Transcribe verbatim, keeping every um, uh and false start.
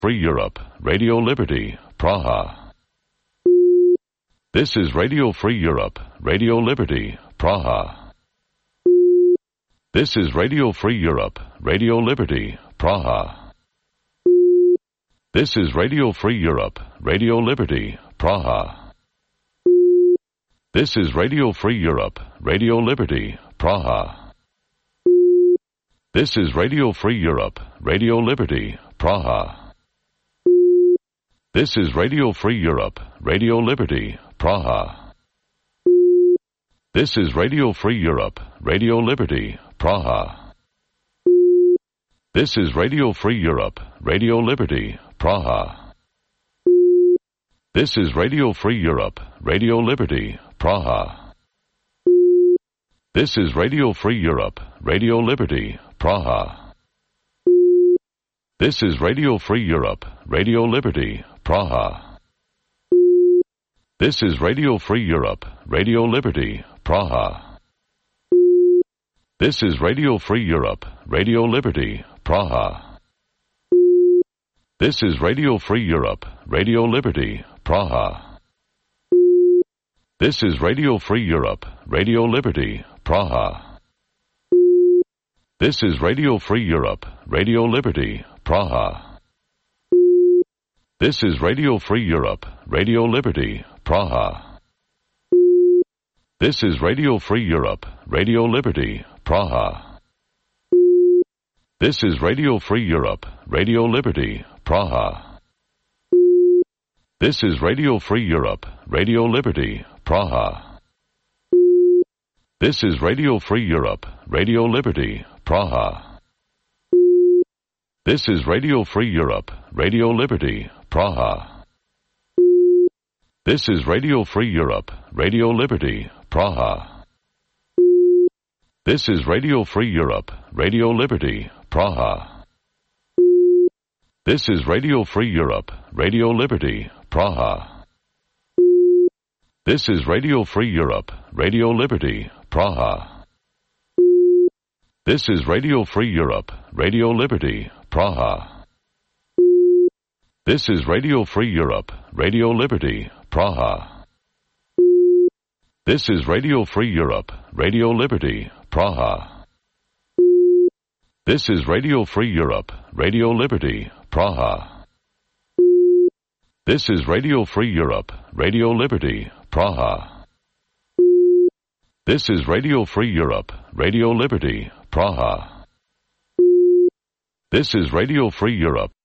Free Europe, Radio Liberty, Praha. This is Radio Free Europe, Radio Liberty, Praha. This is Radio Free Europe, Radio Liberty, Praha. This is Radio Free Europe, Radio Liberty, Praha. This is Radio Free Europe, Radio Liberty, Praha. This is Radio Free Europe, Radio Liberty, Praha. This is Radio Free Europe, Radio Liberty, Praha. This is Radio Free Europe, Radio Liberty, Praha. This is Radio Free Europe, Radio Liberty, Praha. This is Radio Free Europe, Radio Liberty, Praha. This is Radio Free Europe, Radio Liberty, Praha. This is Radio Free Europe, Radio Liberty, Praha. This is Radio Free Europe, Radio Liberty, Praha. This is Radio Free Europe, Radio Liberty, Praha. This is Radio Free Europe, Radio Liberty, Praha. This is Radio Free Europe, Radio Liberty, Praha. This is Radio Free Europe, Radio Liberty, Praha. This is Radio Free Europe, Radio Liberty, Praha. This is Radio Free Europe, Radio Liberty, Praha. This is Radio Free Europe, Radio Liberty, Praha. This is Radio Free Europe, Radio Liberty, Praha. This is Radio Free Europe, Radio Liberty, Praha. This is Radio Free Europe, Radio Liberty, Praha. This is Radio Free Europe, Radio Liberty, Praha. This is Radio Free Europe, Radio Liberty, Praha. This is Radio Free Europe, Radio Liberty, Praha. This is Radio Free Europe, Radio Liberty, Praha. This is Radio Free Europe, Radio Liberty, Praha. This is Radio Free Europe, Radio Liberty, Praha. This is Radio Free Europe, Radio Liberty, Praha. This is Radio Free Europe, Radio Liberty, Praha. This is Radio Free Europe, Radio Liberty, Praha. This is Radio Free Europe, Radio Liberty, Praha. This is Radio Free Europe,